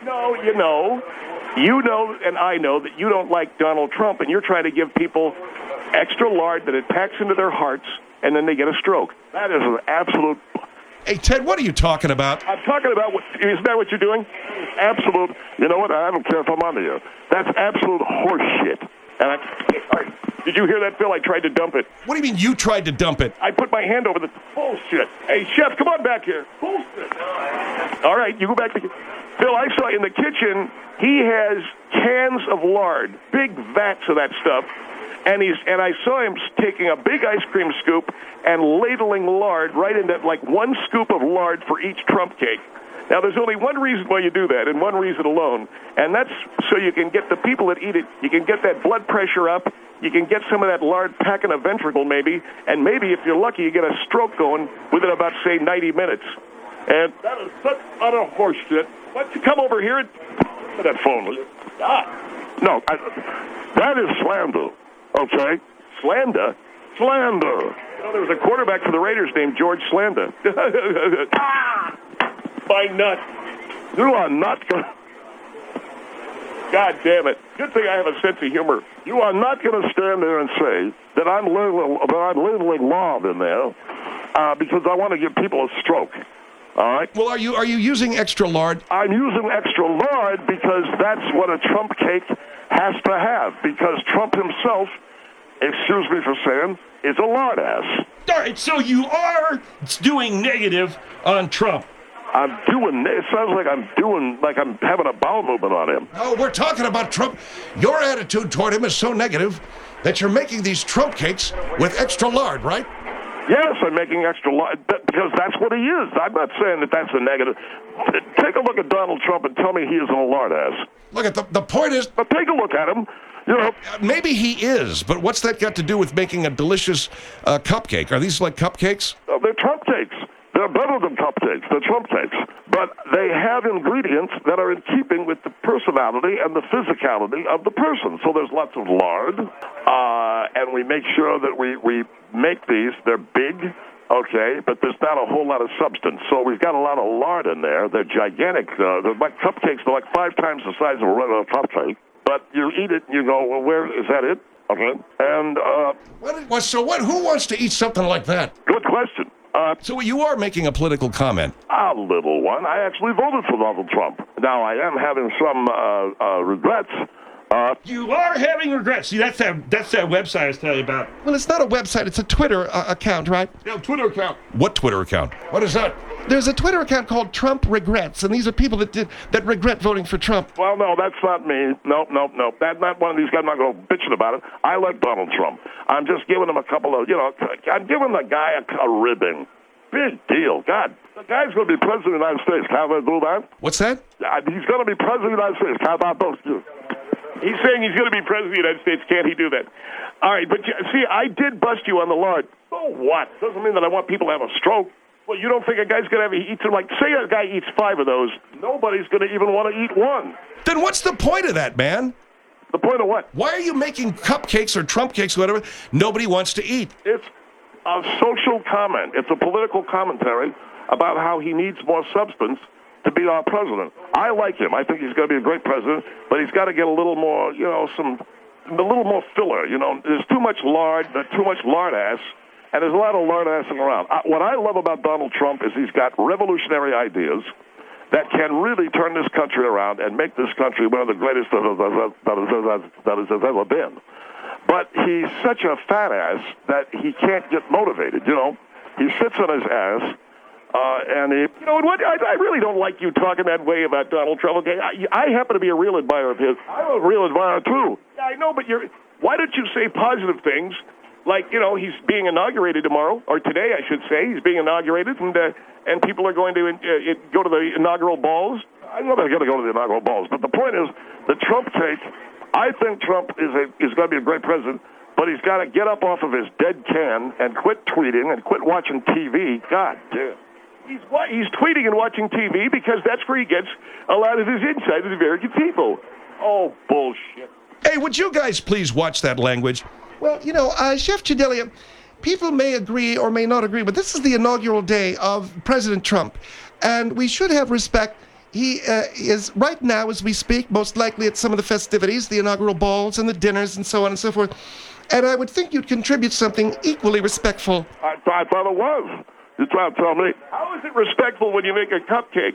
and I know that you don't like Donald Trump, and you're trying to give people extra lard that it packs into their hearts, and then they get a stroke. That is an absolute... Hey, Ted, what are you talking about? I'm talking about isn't that what you're doing? Absolute. You know what? I don't care if I'm on the air. That's absolute horse shit. And did you hear that, Phil? I tried to dump it. What do you mean you tried to dump it? I put my hand over the bullshit. Hey, Chef, come on back here. Bullshit. All right, you go back to Phil. I saw in the kitchen he has cans of lard, big vats of that stuff. And I saw him taking a big ice cream scoop and ladling lard right into like one scoop of lard for each Trump cake. Now, there's only one reason why you do that, and one reason alone, and that's so you can get the people that eat it, you can get that blood pressure up, you can get some of that lard packing a ventricle maybe, and maybe if you're lucky, you get a stroke going within about, say, 90 minutes. And that is such utter horse shit. Why don't you come over here and put that phone, will you? No, that is slander. Okay? Slander? Slander. There was a quarterback for the Raiders named George Slander. My nut. You are not going... God damn it. Good thing I have a sense of humor. You are not going to stand there and say that I'm labeling lard in there because I want to give people a stroke. All right? Well, are you using extra lard? I'm using extra lard because that's what a Trump cake has to have, because Trump himself, excuse me for saying, is a lard ass. All right, so you are doing negative on Trump. It sounds like I'm having a bowel movement on him. No, we're talking about Trump. Your attitude toward him is so negative that you're making these Trump cakes with extra lard, right? Yes, I'm making extra lard because that's what he is. I'm not saying that that's a negative. Take a look at Donald Trump and tell me he isn't a lard ass. Look, at the point is... But take a look at him. You know, maybe he is, but what's that got to do with making a delicious cupcake? Are these like cupcakes? They're Trump cakes. They're better than cupcakes. They're Trump cakes. But they have ingredients that are in keeping with the personality and the physicality of the person. So there's lots of lard, and we make sure that we make these. They're big, okay, but there's not a whole lot of substance. So we've got a lot of lard in there. They're gigantic. They're like cupcakes. They're like 5 times the size of a regular cupcake. But you eat it, and you go, well, where is that it? Okay. And, who wants to eat something like that? Good question. So you are making a political comment. A little one. I actually voted for Donald Trump. Now, I am having some regrets. You are having regrets. See, that's that website I was telling you about. Well, it's not a website. It's a Twitter account, right? Yeah, Twitter account. What Twitter account? What is that? There's a Twitter account called Trump Regrets, and these are people that regret voting for Trump. Well, no, that's not me. No. That's not one of these guys. I'm not going to bitching about it. I like Donald Trump. I'm just giving him a couple of, I'm giving the guy a ribbing. Big deal. God, the guy's going to be president of the United States. Can't I do that? What's that? He's going to be president of the United States. Can't I do that? He's saying he's going to be president of the United States. Can't he do that? All right, but see, I did bust you on the lard. So what? Doesn't mean that I want people to have a stroke. Well, you don't think a guy's going to eat them? Like, say a guy eats 5 of those, nobody's going to even want to eat one. Then what's the point of that, man? The point of what? Why are you making cupcakes or Trump cakes or whatever nobody wants to eat? It's a social comment. It's a political commentary about how he needs more substance to be our president. I like him. I think he's going to be a great president, but he's got to get a little more, a little more filler. There's too much lard, too much lard ass, and there's a lot of lard assing around. What I love about Donald Trump is he's got revolutionary ideas that can really turn this country around and make this country one of the greatest that has ever been. But he's such a fat ass that he can't get motivated, He sits on his ass, and I really don't like you talking that way about Donald Trump. Okay, I happen to be a real admirer of his. I'm a real admirer, too. Yeah, I know, but why don't you say positive things? Like, he's being inaugurated tomorrow, or today, I should say. He's being inaugurated, and people are going to go to the inaugural balls. I'm not going to go to the inaugural balls, but the point is, the Trump cake, I think Trump is going to be a great president, but he's got to get up off of his dead can and quit tweeting and quit watching TV. God damn. He's tweeting and watching TV because that's where he gets a lot of his insight of the American people. Oh, bullshit. Hey, would you guys please watch that language? Well, Chef Chidelia, people may agree or may not agree, but this is the inaugural day of President Trump, and we should have respect. He is, right now as we speak, most likely at some of the festivities, the inaugural balls and the dinners and so on and so forth, and I would think you'd contribute something equally respectful. I thought it was. You're trying to tell me. How is it respectful when you make a Trump cake,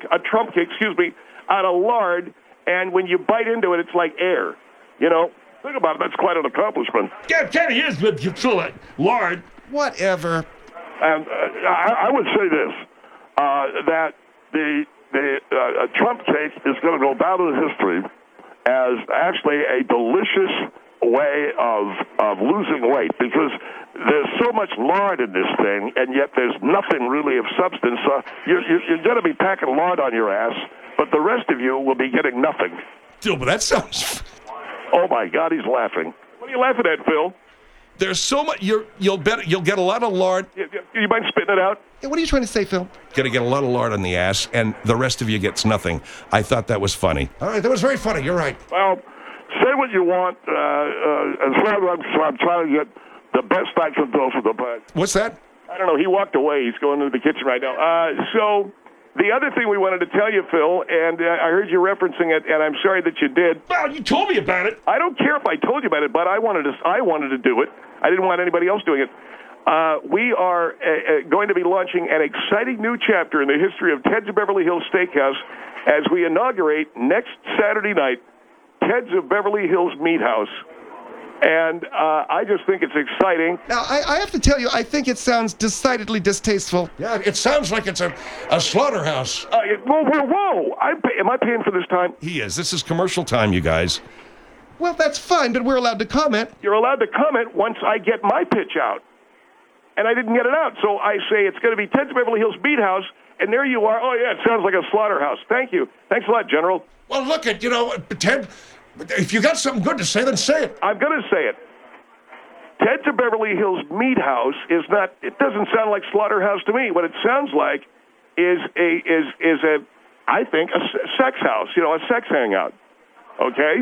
out of lard, and when you bite into it, it's like air, Think about it. That's quite an accomplishment. Yeah, it kind of is, but you feel like lard. Whatever. And I would say this, that the Trump cake is going to go down to history as actually a delicious way of losing weight, because there's so much lard in this thing, and yet there's nothing really of substance. You're going to be packing lard on your ass, but the rest of you will be getting nothing. Still, but that sounds... Oh, my God, he's laughing. What are you laughing at, Phil? There's so much... You'll get a lot of lard. You mind spitting it out? Hey, what are you trying to say, Phil? Gonna get a lot of lard on the ass, and the rest of you gets nothing. I thought that was funny. All right, that was very funny. You're right. Well, say what you want. As long as I'm trying to get the best I can do for the best. What's that? I don't know. He walked away. He's going into the kitchen right now. So The other thing we wanted to tell you, Phil, and I heard you referencing it, and I'm sorry that you did. Well, you told me about it. I don't care if I told you about it, but I wanted to do it. I didn't want anybody else doing it. We are going to be launching an exciting new chapter in the history of Ted's of Beverly Hills Steakhouse as we inaugurate next Saturday night Ted's of Beverly Hills Meat House. And I just think it's exciting. Now, I have to tell you, I think it sounds decidedly distasteful. Yeah, it sounds like it's a slaughterhouse. Whoa. Am I paying for this time? He is. This is commercial time, you guys. Well, that's fine, but we're allowed to comment. You're allowed to comment once I get my pitch out. And I didn't get it out, so I say it's going to be Ted's Beverly Hills Meat House, and there you are. Oh, yeah, it sounds like a slaughterhouse. Thank you. Thanks a lot, General. Well, look at, Ted, if you got something good to say, then say it. I'm going to say it. Ted's of Beverly Hills Meat House is not, it doesn't sound like slaughterhouse to me. What it sounds like is I think, a sex house, a sex hangout. Okay?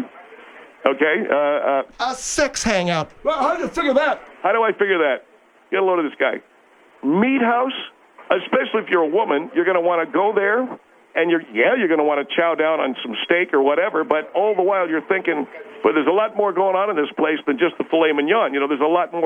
A sex hangout. Well, how do you figure that? How do I figure that? Get a load of this guy. Meat house, especially if you're a woman, you're going to want to go there, and you're going to want to chow down on some steak or whatever, but all the while you're thinking, but there's a lot more going on in this place than just the filet mignon. There's a lot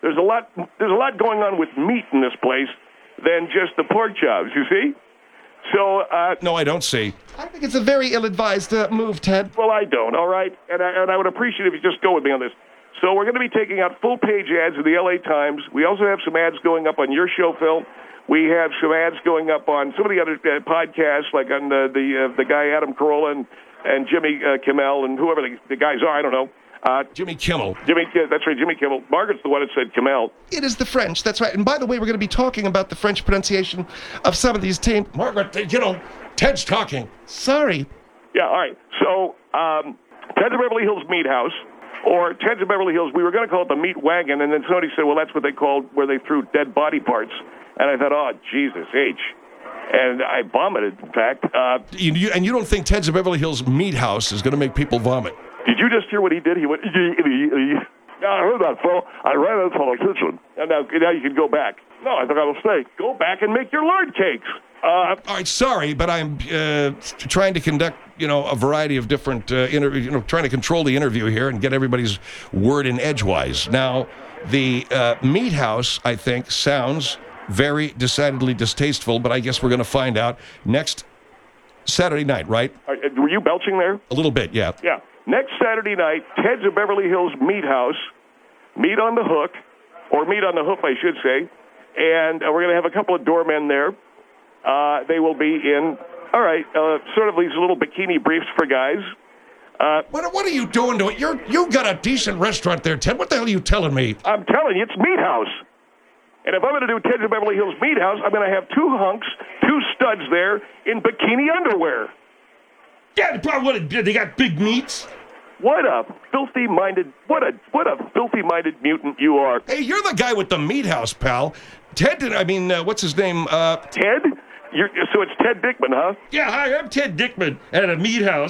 going on with meat in this place than just the pork chops, you see? So, No, I don't see. I think it's a very ill-advised move, Ted. Well, I don't, all right? And I would appreciate if you just go with me on this. So we're going to be taking out full-page ads in the L.A. Times. We also have some ads going up on your show, Phil. We have some ads going up on some of the other podcasts, like on the guy Adam Carolla and Jimmy Kimmel and whoever the guys are. I don't know. Jimmy Kimmel. That's right, Jimmy Kimmel. Margaret's the one that said Kimmel. It is the French, that's right. And by the way, we're going to be talking about the French pronunciation of some of these teams. Margaret, Ted's talking. Sorry. Yeah, all right. So, Ted's of Beverly Hills Meat House, or Ted's of Beverly Hills, we were going to call it the Meat Wagon, and then somebody said, well, that's what they called where they threw dead body parts. And I thought, oh, Jesus H. And I vomited, in fact. And you don't think Ted's of Beverly Hills Meat House is going to make people vomit? Did you just hear what he did? He went, yeah, I heard that, Phil. I ran into the kitchen. And now you can go back. No, I think I will stay. Go back and make your lard cakes. All right, sorry, but I'm trying to conduct, a variety of different trying to control the interview here and get everybody's word in edgewise. Now, the Meat House, I think, sounds very decidedly distasteful, but I guess we're going to find out next Saturday night, right? Were you belching there? A little bit, yeah. Yeah. Next Saturday night, Ted's of Beverly Hills Meat House, meat on the hook, or meat on the hoof, I should say, and we're going to have a couple of doormen there. They will be in, sort of these little bikini briefs for guys. What are you doing to it? You got a decent restaurant there, Ted. What the hell are you telling me? I'm telling you, it's Meat House. And if I'm going to do Ted's of Beverly Hills Meat House, I'm going to have two hunks, two studs there in bikini underwear. Yeah, they got big meats. What a filthy-minded mutant you are. Hey, you're the guy with the Meat House, pal. Ted, what's his name? Ted? So it's Ted Dickman, huh? Yeah, hi, I'm Ted Dickman at a meat house.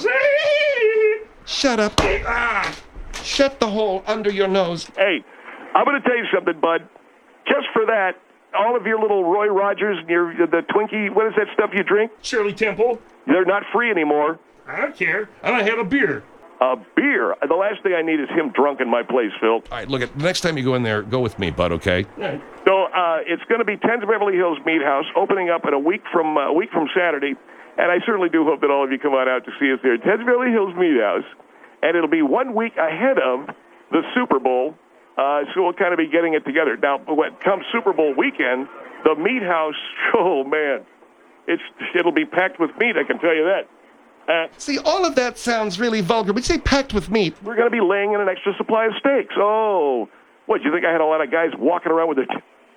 Shut up. Shut the hole under your nose. Hey, I'm going to tell you something, bud. Just for that, all of your little Roy Rogers and the Twinkie, what is that stuff you drink? Shirley Temple. They're not free anymore. I don't care. I don't have a beer. A beer? The last thing I need is him drunk in my place, Phil. All right, look, the next time you go in there, go with me, bud, okay? Right. So it's going to be Ted's of Beverly Hills Meat House, opening up in a week from Saturday. And I certainly do hope that all of you come on out to see us there. Ted's Beverly Hills Meat House. And it'll be 1 week ahead of the Super Bowl. So we'll kind of be getting it together. Now, when it comes Super Bowl weekend, the Meat House, oh, man, it'll be packed with meat, I can tell you that. See, all of that sounds really vulgar. When you say packed with meat, we're going to be laying in an extra supply of steaks. Oh, what, you think I had a lot of guys walking around with their...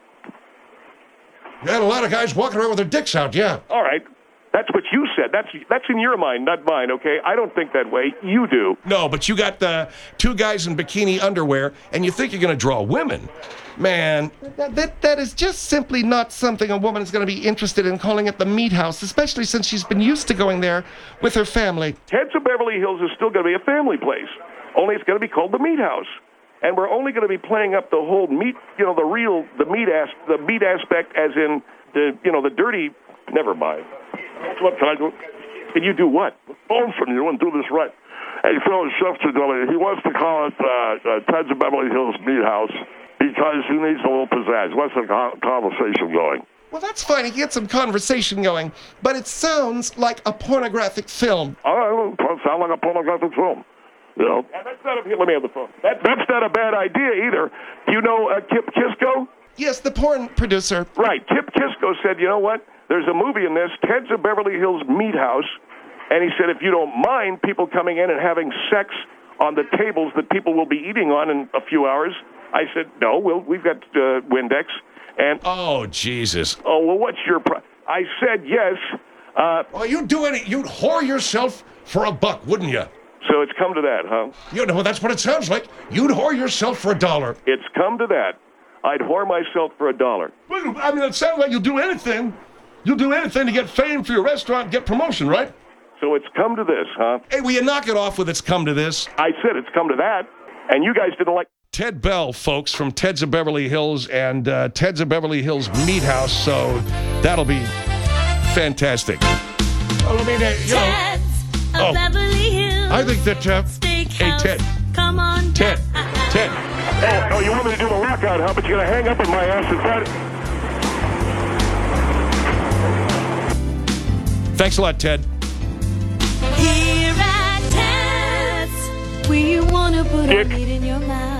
You had a lot of guys walking around with their dicks out, yeah. All right. That's what you said. That's in your mind, not mine, okay? I don't think that way. You do. No, but you got the two guys in bikini underwear, and you think you're going to draw women. Man. That is just simply not something a woman is going to be interested in, calling it the Meat House, especially since she's been used to going there with her family. Ted's of Beverly Hills is still going to be a family place, only it's going to be called the Meat House. And we're only going to be playing up the whole meat, the meat aspect as in the dirty, never mind. What can I do? Can you do what? Phone from you and do this right. Hey, Phil, it's Chef Tedilli. He wants to call it Ted's of Beverly Hills Meat House because he needs a little pizzazz. What's the conversation going? Well, that's fine. He gets some conversation going, but it sounds like a pornographic film. Oh, it sounds like a pornographic film. You know? And that's not let me have the phone. That's not a bad idea either. Do you know Kip Kisko? Yes, the porn producer. Right. Kip Kisko said, you know what? There's a movie in this, Ted's of Beverly Hills Meat House, and he said if you don't mind people coming in and having sex on the tables that people will be eating on in a few hours. I said, no, we've got Windex. And oh, Jesus. Oh, well, what's your I said yes. Well, you'd whore yourself for $1, wouldn't you? So it's come to that, huh? You know, that's what it sounds like. You'd whore yourself for $1. It's come to that. I'd whore myself for $1. Well, I mean, it sounds like you'll do anything. You'll do anything to get fame for your restaurant and get promotion, right? So it's come to this, huh? Hey, will you knock it off with it's come to this? I said it's come to that, and you guys didn't like... Ted Bell, folks, from Ted's of Beverly Hills and Ted's of Beverly Hills Meat House, so that'll be fantastic. Well, I mean, Ted's of Beverly Hills. I think that, hey, Ted. Come on, Ted. Oh, you want me to do the lockout, huh? But you're going to hang up on my ass. Is that... Thanks a lot, Ted. Here at Ted's, we want to put our meat in your mouth.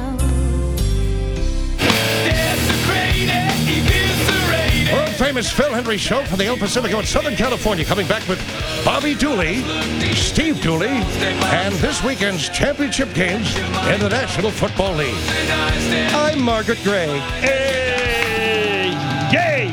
World famous Phil Hendry Show from the El Pacifico in Southern California, coming back with Bobby Dooley, Steve Dooley, and this weekend's championship games in the National Football League. I'm Margaret Gray. Hey, yay!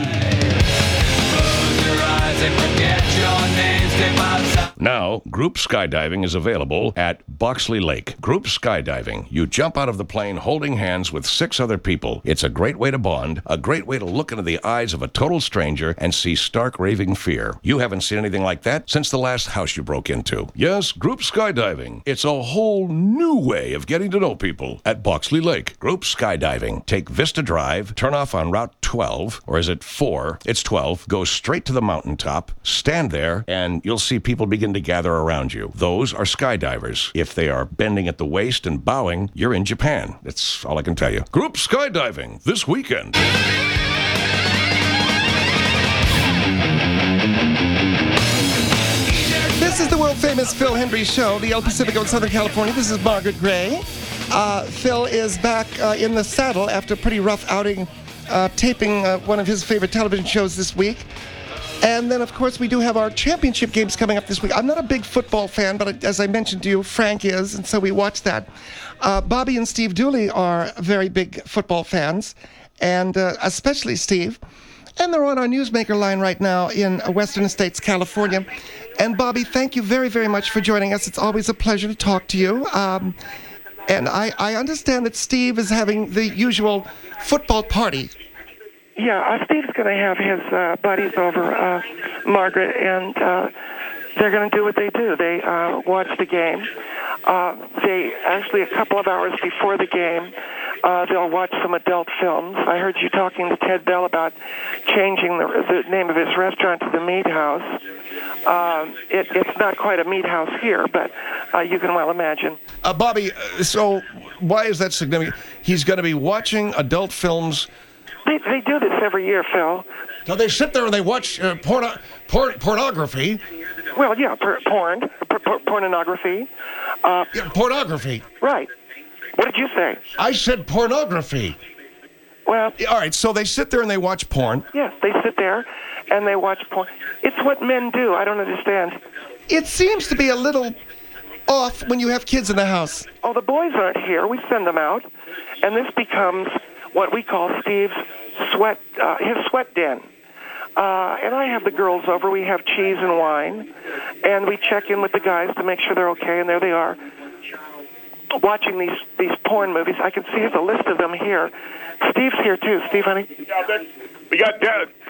Now, group skydiving is available at Boxley Lake. Group skydiving. You jump out of the plane holding hands with 6 other people. It's a great way to bond, a great way to look into the eyes of a total stranger and see stark raving fear. You haven't seen anything like that since the last house you broke into. Yes, group skydiving. It's a whole new way of getting to know people at Boxley Lake. Group skydiving. Take Vista Drive, turn off on Route 12, or is it 4? It's 12. Go straight to the mountaintop, stand there, and you'll see people begin to gather around you. Those are skydivers. If they are bending at the waist and bowing, you're in Japan. That's all I can tell you. Group skydiving this weekend. This is the world-famous Phil Hendry Show, the El Pacifico in Southern California. This is Margaret Gray. Phil is back in the saddle after a pretty rough outing taping one of his favorite television shows this week. And then, of course, we do have our championship games coming up this week. I'm not a big football fan, but as I mentioned to you, Frank is, and so we watch that. Bobby and Steve Dooley are very big football fans, and especially Steve. And they're on our Newsmaker line right now in Western States, California. And Bobby, thank you very, very much for joining us. It's always a pleasure to talk to you. And I understand that Steve is having the usual football party. Yeah, Steve's going to have his buddies over, Margaret, and they're going to do what they do. They watch the game. They actually, a couple of hours before the game, they'll watch some adult films. I heard you talking to Ted Bell about changing the name of his restaurant to the Meat House. It's not quite a meat house here, but you can well imagine. Bobby, so why is that significant? He's going to be watching adult films. They do this every year, Phil. So they sit there and they watch pornography. Well, yeah, pornography. Pornography. Right. What did you say? I said pornography. Well, all right, so they sit there and they watch porn. Yes, they sit there and they watch porn. It's what men do. I don't understand. It seems to be a little off when you have kids in the house. Oh, the boys aren't here. We send them out, and this becomes what we call Steve's his sweat den. And I have the girls over. We have cheese and wine, and we check in with the guys to make sure they're okay. And there they are, watching these porn movies. I can see there's a list of them here. Steve's here too. Steve, honey. We got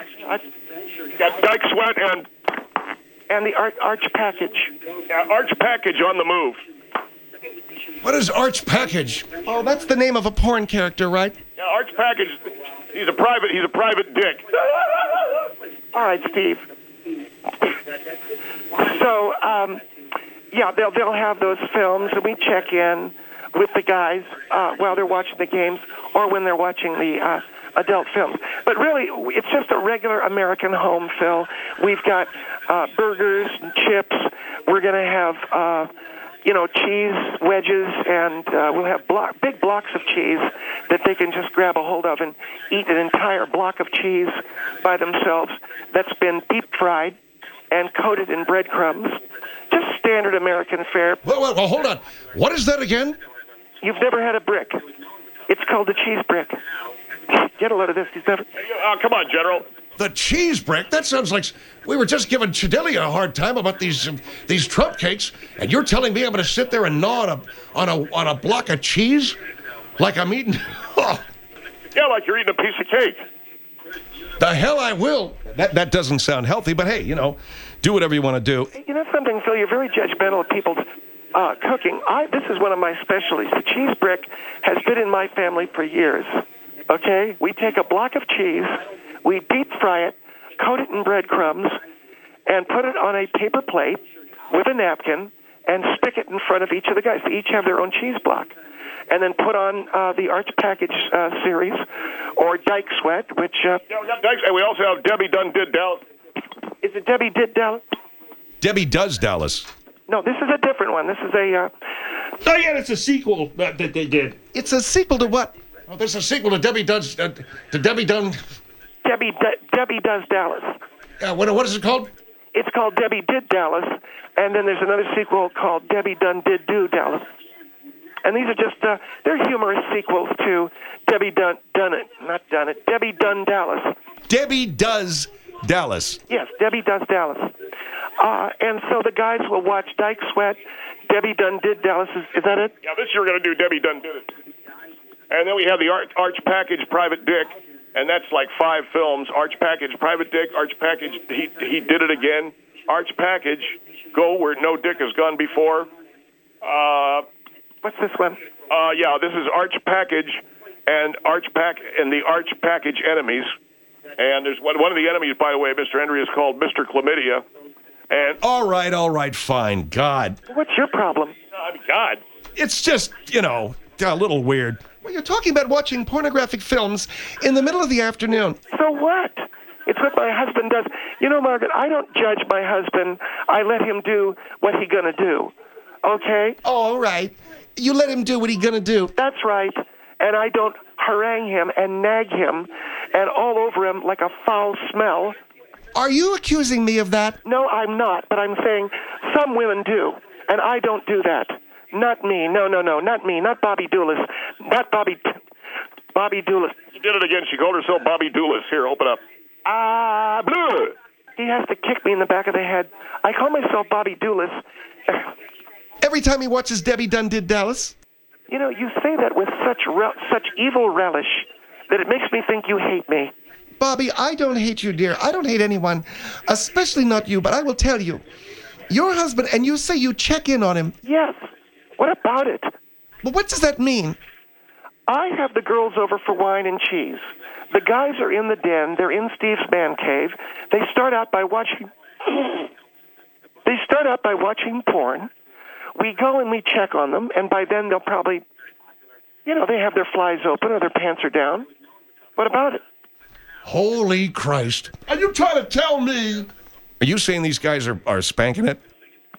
Dyke Sweat and the Arch Package. Yeah, Arch Package on the move. What is Arch Package? Oh, that's the name of a porn character, right? Yeah, Arch Package. He's a private dick. All right, Steve. So, yeah, they'll have those films, and we check in with the guys while they're watching the games or when they're watching the adult films. But really, it's just a regular American home, Phil. We've got burgers and chips. We're going to have, cheese wedges, and we'll have big blocks of cheese that they can just grab a hold of and eat an entire block of cheese by themselves that's been deep fried and coated in breadcrumbs. Just standard American fare. Well, hold on. What is that again? You've never had a brick. It's called the cheese brick. Get a load of this. You've never... Come on, General. The cheese brick? That sounds like we were just giving Chidelia a hard time about these Trump cakes, and you're telling me I'm going to sit there and gnaw on a block of cheese like I'm eating? Oh, Yeah, like you're eating a piece of cake. the hell I will. That doesn't sound healthy, but hey, do whatever you want to do. You know something, Phil? You're very judgmental of people's cooking. This is one of my specialties. The cheese brick has been in my family for years. Okay? We take a block of cheese, we deep fry it, coat it in breadcrumbs, and put it on a paper plate with a napkin and stick it in front of each of the guys. They each have their own cheese block. And then put on the Arch Package series or Dyke Sweat, which... Yeah, we got Dykes, and we also have Debbie Done Did Dallas. Is it Debbie Did Dallas? Debbie Does Dallas. No, this is a different one. This is a... Oh, yeah, it's a sequel that they did. It's a sequel to what? Oh, this is a sequel to Debbie Does Dallas. Debbie Does Dallas. What is it called? It's called Debbie Did Dallas, and then there's another sequel called Debbie Done Did Do Dallas. And these are just, they're humorous sequels to Debbie Done It, Debbie Done Dallas. Debbie Does Dallas. Yes, Debbie Does Dallas. And so the guys will watch Dyke Sweat, Debbie Done Did Dallas. Is that it? Yeah, this year we're going to do Debbie Done Did It. And then we have the Arch Package Private Dick, and that's like 5 films. Arch Package Private Dick, Arch Package He Did It Again, Arch Package Go Where No Dick Has Gone Before. What's this one? Yeah, this is Arch Package and the Arch Package Enemies. And there's one of the enemies, by the way, Mr. Henry, is called Mr. Chlamydia. And All right, fine. God. What's your problem? God. It's just, a little weird. Well, you're talking about watching pornographic films in the middle of the afternoon. So what? It's what my husband does. You know, Margaret, I don't judge my husband. I let him do what he's going to do. Okay? Oh, all right. You let him do what he's going to do. That's right. And I don't harangue him and nag him and all over him like a foul smell. Are you accusing me of that? No, I'm not. But I'm saying some women do. And I don't do that. Not me. No, not me. Not Bobby Doulis. Not Bobby Doulis. She did it again. She called herself Bobby Doulis. Here, open up. Blue. He has to kick me in the back of the head. I call myself Bobby Doulis. Every time he watches Debbie Done Did Dallas? You know, you say that with such evil relish that it makes me think you hate me. Bobby, I don't hate you, dear. I don't hate anyone, especially not you, but I will tell you. Your husband, and you say you check in on him. Yes. What about it? Well, what does that mean? I have the girls over for wine and cheese. The guys are in the den. They're in Steve's man cave. They start out by watching porn. We go and we check on them, and by then they'll probably, they have their flies open or their pants are down. What about it? Holy Christ. Are you trying to tell me? Are you saying these guys are spanking it?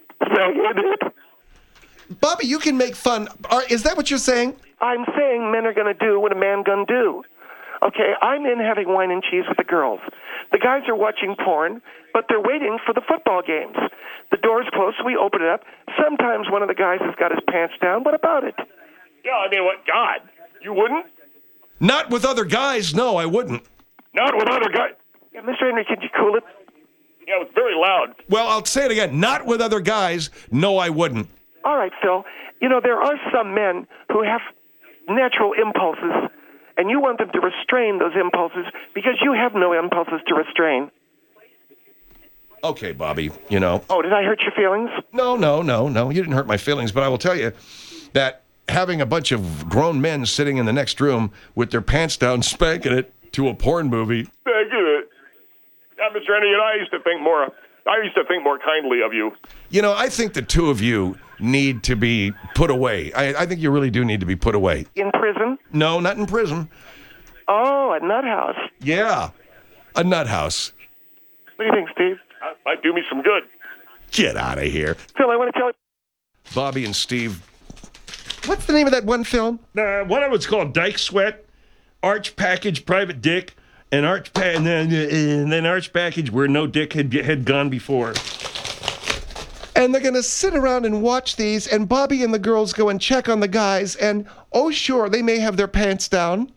Bobby, you can make fun. Is that what you're saying? I'm saying men are going to do what a man gonna do. Okay, I'm in having wine and cheese with the girls. The guys are watching porn, but they're waiting for the football games. The door's closed, so we open it up. Sometimes one of the guys has got his pants down. What about it? Yeah, I mean, what? God, you wouldn't? Not with other guys. No, I wouldn't. Not with other guys. Yeah, Mr. Henry, could you cool it? Yeah, it was very loud. Well, I'll say it again. Not with other guys. No, I wouldn't. All right, Phil. There are some men who have natural impulses, and you want them to restrain those impulses because you have no impulses to restrain. Okay, Bobby, Oh, did I hurt your feelings? No. You didn't hurt my feelings, but I will tell you that having a bunch of grown men sitting in the next room with their pants down spanking it to a porn movie. Thank you. Mr. Henry and I used to think more I used to think more kindly of you. You know, I think the two of you need to be put away. I think you really do need to be put away. In prison? No, not in prison. Oh, a nut house. Yeah, a nut house. What do you think, Steve? Might do me some good. Get out of here. Phil, I want to tell you. Bobby and Steve. What's the name of that one film? One of it's called Dyke Sweat, Arch Package, Private Dick, and then Arch Package where no dick had gone before. And they're going to sit around and watch these, and Bobby and the girls go and check on the guys, and oh, sure, they may have their pants down.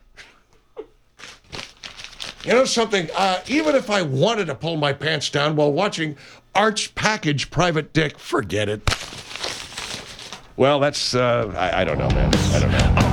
You know something? Even if I wanted to pull my pants down while watching Arch Package Private Dick, forget it. Well, that's, I don't know, man. I don't know.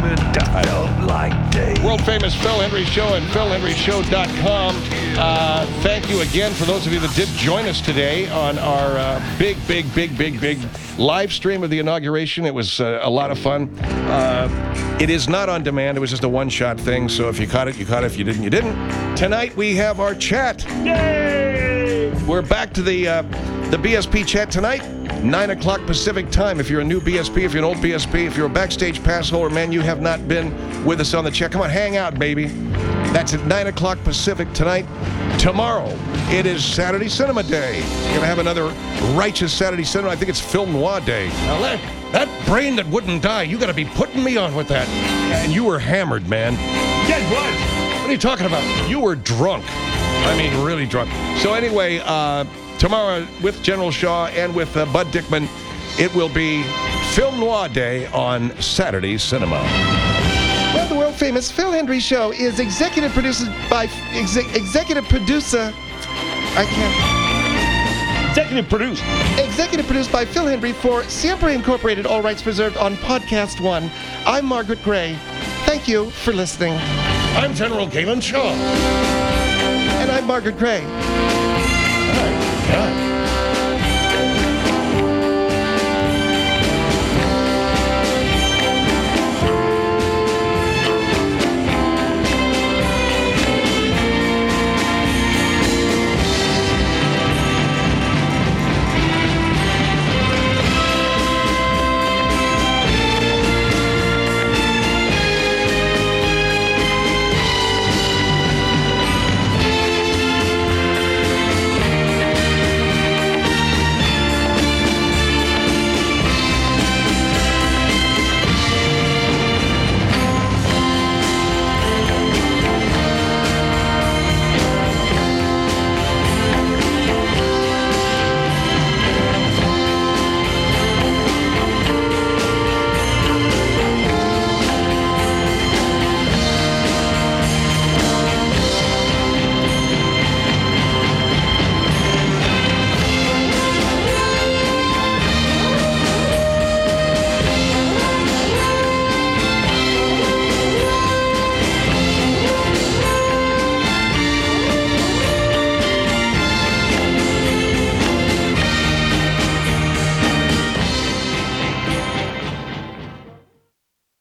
World famous Phil Hendrie Show and PhilHendrieShow.com. Thank you again for those of you that did join us today on our big live stream of the inauguration. It was a lot of fun. It is not on demand. It was just a one-shot thing. So if you caught it, you caught it. If you didn't, you didn't. Tonight we have our chat. Yay! We're back to the BSP chat tonight. 9 o'clock Pacific time. If you're a new BSP, if you're an old BSP, if you're a backstage pass holder, man, you have not been with us on the chat. Come on, hang out, baby. That's at 9 o'clock Pacific tonight. Tomorrow, it is Saturday Cinema Day. We're going to have another righteous Saturday Cinema. I think it's Film Noir Day. Now, that brain that wouldn't die, you got to be putting me on with that. And you were hammered, man. Get what? What are you talking about? You were drunk. I mean, really drunk. So anyway, tomorrow with General Shaw and with Bud Dickman, it will be Film Noir Day on Saturday Cinema. Well, the world famous Phil Hendrie Show is executive produced by Executive produced by Phil Hendrie for Siempre Incorporated, all rights reserved on Podcast One. I'm Margaret Gray. Thank you for listening. I'm General Galen Shaw. And I'm Margaret Gray. God.